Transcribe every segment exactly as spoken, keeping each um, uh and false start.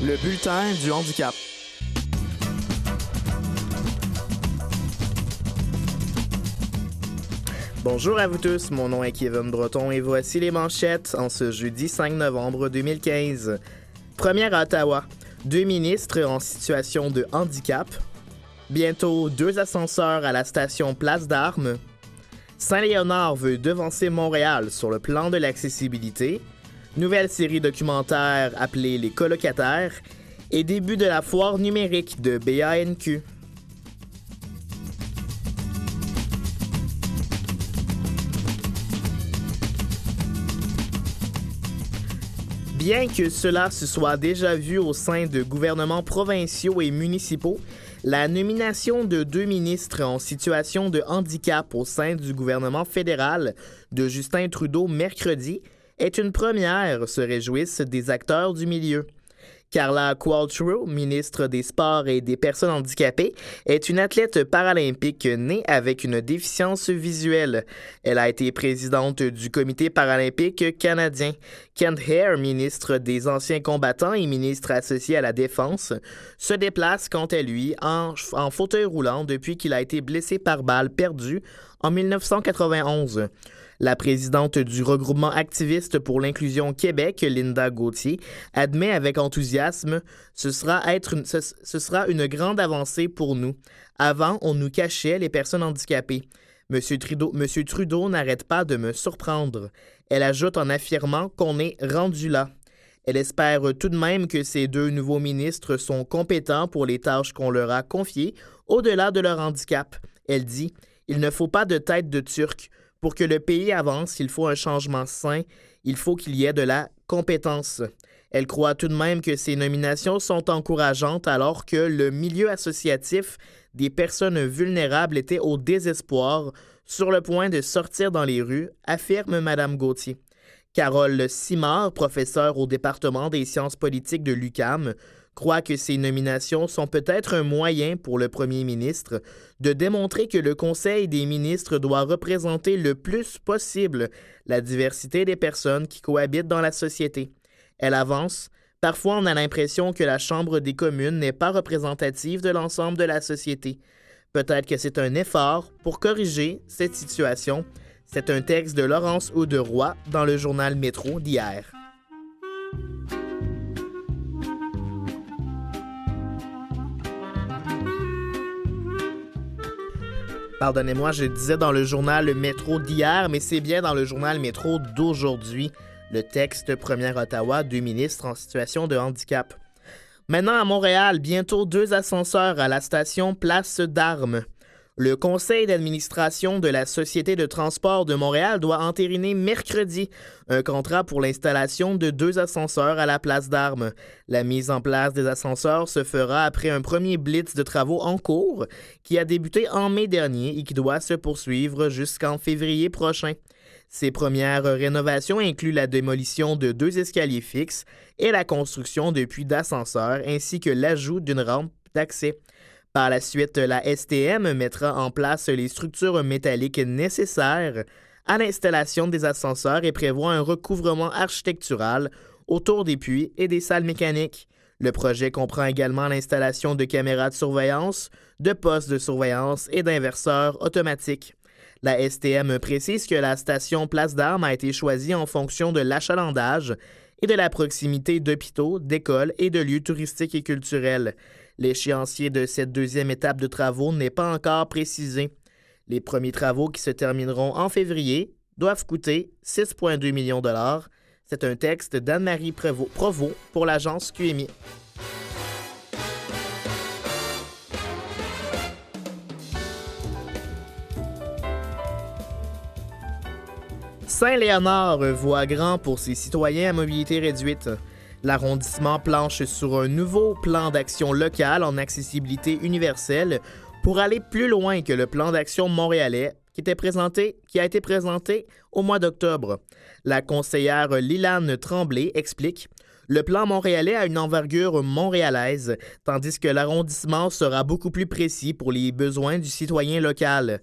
Le bulletin du handicap. Bonjour à vous tous, mon nom est Kevin Breton et voici les manchettes en ce jeudi cinq novembre deux mille quinze. Première à Ottawa, deux ministres en situation de handicap. Bientôt deux ascenseurs à la station Place d'Armes. Saint-Léonard veut devancer Montréal sur le plan de l'accessibilité. Nouvelle série documentaire appelée Les colocataires. Et début de la foire numérique de B A N Q. Bien que cela se soit déjà vu au sein de gouvernements provinciaux et municipaux, la nomination de deux ministres en situation de handicap au sein du gouvernement fédéral de Justin Trudeau mercredi est une première, se réjouissent des acteurs du milieu. Carla Qualtrough, ministre des Sports et des Personnes handicapées, est une athlète paralympique née avec une déficience visuelle. Elle a été présidente du Comité paralympique canadien. Kent Heer, ministre des Anciens combattants et ministre associé à la Défense, se déplace quant à lui en, en fauteuil roulant depuis qu'il a été blessé par balle perdue en dix-neuf cent quatre-vingt-onze. La présidente du regroupement activiste pour l'inclusion Québec, Linda Gauthier, admet avec enthousiasme « Ce sera être une, ce, ce sera une grande avancée pour nous. Avant, on nous cachait les personnes handicapées. Monsieur Trudeau, Monsieur Trudeau n'arrête pas de me surprendre. » Elle ajoute en affirmant qu'on est rendu là. Elle espère tout de même que ces deux nouveaux ministres sont compétents pour les tâches qu'on leur a confiées au-delà de leur handicap. Elle dit « Il ne faut pas de tête de Turc. Pour que le pays avance, il faut un changement sain, il faut qu'il y ait de la compétence. » Elle croit tout de même que ces nominations sont encourageantes alors que le milieu associatif des personnes vulnérables était au désespoir, sur le point de sortir dans les rues, affirme Mme Gauthier. Carole Simard, professeure au département des sciences politiques de l'U Q A M, croit que ces nominations sont peut-être un moyen pour le premier ministre de démontrer que le Conseil des ministres doit représenter le plus possible la diversité des personnes qui cohabitent dans la société. Elle avance « Parfois, on a l'impression que la Chambre des communes n'est pas représentative de l'ensemble de la société. Peut-être que c'est un effort pour corriger cette situation. » C'est un texte de Laurence Auderoy dans le journal Métro d'hier. Pardonnez-moi, je disais dans le journal Métro d'hier, mais c'est bien dans le journal Métro d'aujourd'hui. Le texte Première Ottawa, deux ministres en situation de handicap. Maintenant à Montréal, bientôt deux ascenseurs à la station Place d'Armes. Le conseil d'administration de la Société de transport de Montréal doit entériner mercredi un contrat pour l'installation de deux ascenseurs à la Place d'Armes. La mise en place des ascenseurs se fera après un premier blitz de travaux en cours qui a débuté en mai dernier et qui doit se poursuivre jusqu'en février prochain. Ces premières rénovations incluent la démolition de deux escaliers fixes et la construction de puits d'ascenseurs ainsi que l'ajout d'une rampe d'accès. Par la suite, la S T M mettra en place les structures métalliques nécessaires à l'installation des ascenseurs et prévoit un recouvrement architectural autour des puits et des salles mécaniques. Le projet comprend également l'installation de caméras de surveillance, de postes de surveillance et d'inverseurs automatiques. La S T M précise que la station Place d'Armes a été choisie en fonction de l'achalandage et de la proximité d'hôpitaux, d'écoles et de lieux touristiques et culturels. L'échéancier de cette deuxième étape de travaux n'est pas encore précisé. Les premiers travaux qui se termineront en février doivent coûter six virgule deux millions de dollars. C'est un texte d'Anne-Marie Provost pour l'agence Q M I. Saint-Léonard voit grand pour ses citoyens à mobilité réduite. L'arrondissement planche sur un nouveau plan d'action local en accessibilité universelle pour aller plus loin que le plan d'action montréalais qui, était présenté, qui a été présenté au mois d'octobre. La conseillère Lilane Tremblay explique « Le plan montréalais a une envergure montréalaise, tandis que l'arrondissement sera beaucoup plus précis pour les besoins du citoyen local.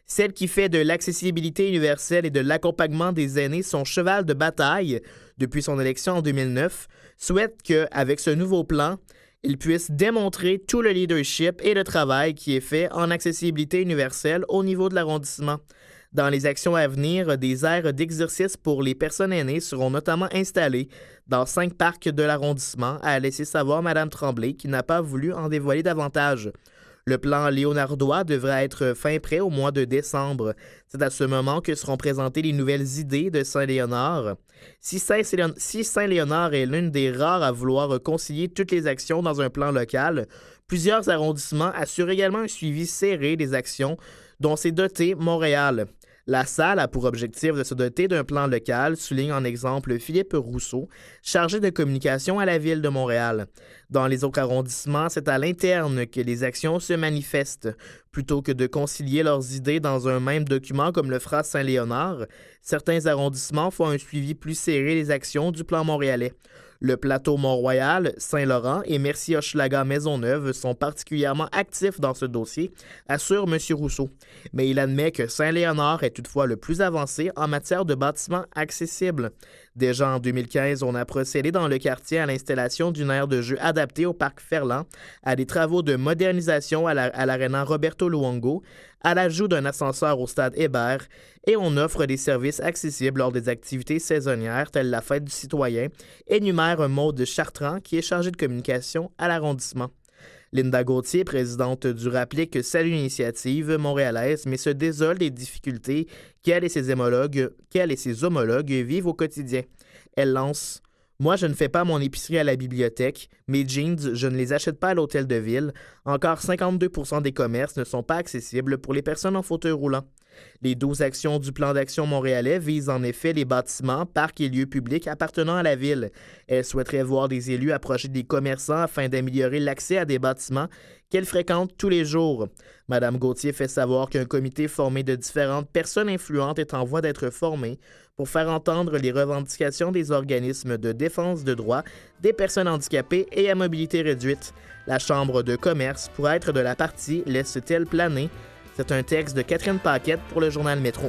celle qui fait de l'accessibilité universelle et de l'accompagnement des aînés son cheval de bataille depuis son élection en deux mille neuf, souhaite qu'avec ce nouveau plan, il puisse démontrer tout le leadership et le travail qui est fait en accessibilité universelle au niveau de l'arrondissement. Dans les actions à venir, des aires d'exercice pour les personnes aînées seront notamment installées dans cinq parcs de l'arrondissement, a laissé savoir Mme Tremblay, qui n'a pas voulu en dévoiler davantage. Le plan léonardois devrait être fin prêt au mois de décembre. C'est à ce moment que seront présentées les nouvelles idées de Saint-Léonard. Si Saint-Léonard est l'une des rares à vouloir concilier toutes les actions dans un plan local, plusieurs arrondissements assurent également un suivi serré des actions dont s'est doté Montréal. La Salle a pour objectif de se doter d'un plan local, souligne en exemple Philippe Rousseau, chargé de communication à la Ville de Montréal. Dans les autres arrondissements, c'est à l'interne que les actions se manifestent. Plutôt que de concilier leurs idées dans un même document comme le fera Saint-Léonard, certains arrondissements font un suivi plus serré des actions du plan montréalais. Le plateau Mont-Royal, Saint-Laurent et Mercier-Hochelaga-Maisonneuve sont particulièrement actifs dans ce dossier, assure M. Rousseau. Mais il admet que Saint-Léonard est toutefois le plus avancé en matière de bâtiments accessibles. Déjà en deux mille quinze, on a procédé dans le quartier à l'installation d'une aire de jeu adaptée au parc Ferland, à des travaux de modernisation à l'aréna Roberto Luongo, à l'ajout d'un ascenseur au stade Hébert, et on offre des services accessibles lors des activités saisonnières telles la fête du citoyen, énumère Maude Chartrand, qui est chargée de communication à l'arrondissement. Linda Gauthier, présidente du Rapplique, salue l'initiative montréalaise, mais se désole des difficultés qu'elle et ses homologues, qu'elle et ses homologues vivent au quotidien. Elle lance « Moi, je ne fais pas mon épicerie à la bibliothèque. Mes jeans, je ne les achète pas à l'hôtel de ville. Encore cinquante-deux pour cent des commerces ne sont pas accessibles pour les personnes en fauteuil roulant. » Les douze actions du plan d'action montréalais visent en effet les bâtiments, parcs et lieux publics appartenant à la ville. Elle souhaiterait voir des élus approcher des commerçants afin d'améliorer l'accès à des bâtiments qu'elle fréquente tous les jours. Mme Gauthier fait savoir qu'un comité formé de différentes personnes influentes est en voie d'être formé pour faire entendre les revendications des organismes de défense de droits des personnes handicapées et à mobilité réduite. La Chambre de commerce pourrait être de la partie, laisse-t-elle planer. C'est un texte de Catherine Paquette pour le journal Métro.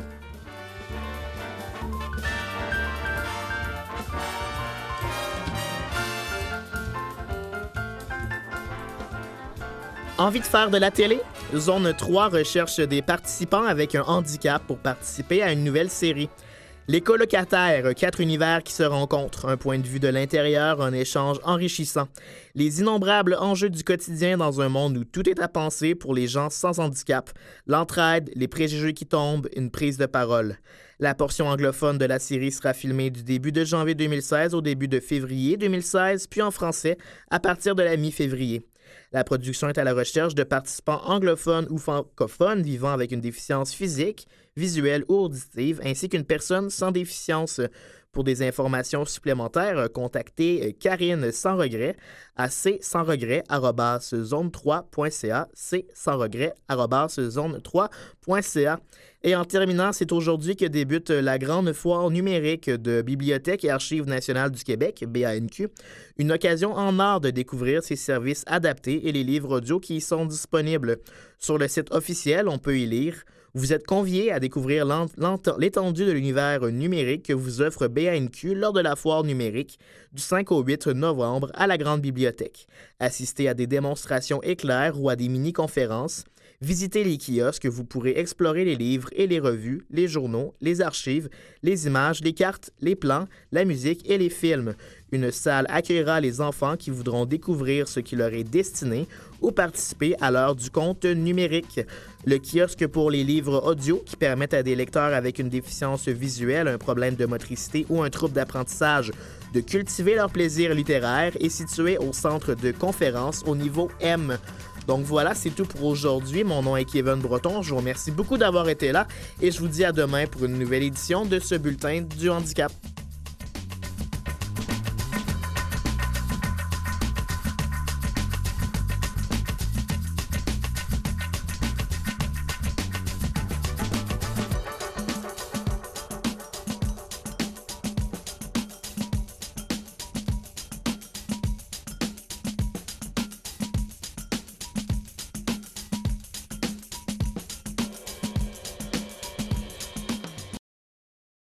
Envie de faire de la télé? Zone trois recherche des participants avec un handicap pour participer à une nouvelle série. Les colocataires, quatre univers qui se rencontrent, un point de vue de l'intérieur, un échange enrichissant. Les innombrables enjeux du quotidien dans un monde où tout est à penser pour les gens sans handicap. L'entraide, les préjugés qui tombent, une prise de parole. La portion anglophone de la série sera filmée du début de janvier deux mille seize au début de février deux mille seize, puis en français à partir de la mi-février. La production est à la recherche de participants anglophones ou francophones vivant avec une déficience physique, visuelle ou auditive, ainsi qu'une personne sans déficience. Pour des informations supplémentaires, contactez Karine Sans Regret à c sans regret arobase zone trois point c a, c sans regret arobase zone trois point c a. Et en terminant, c'est aujourd'hui que débute la grande foire numérique de Bibliothèque et Archives nationales du Québec, B A N Q, une occasion en or de découvrir ses services adaptés et les livres audio qui y sont disponibles. Sur le site officiel, on peut y lire « Vous êtes conviés à découvrir l'étendue de l'univers numérique que vous offre B A N Q lors de la foire numérique du cinq au huit novembre à la Grande Bibliothèque. Assistez à des démonstrations éclairs ou à des mini-conférences. Visitez les kiosques, vous pourrez explorer les livres et les revues, les journaux, les archives, les images, les cartes, les plans, la musique et les films. Une salle accueillera les enfants qui voudront découvrir ce qui leur est destiné ou participer à l'heure du conte numérique. Le kiosque pour les livres audio qui permettent à des lecteurs avec une déficience visuelle, un problème de motricité ou un trouble d'apprentissage de cultiver leur plaisir littéraire est situé au centre de conférence au niveau M. Donc voilà, c'est tout pour aujourd'hui. Mon nom est Kevin Breton. Je vous remercie beaucoup d'avoir été là et je vous dis à demain pour une nouvelle édition de ce bulletin du handicap.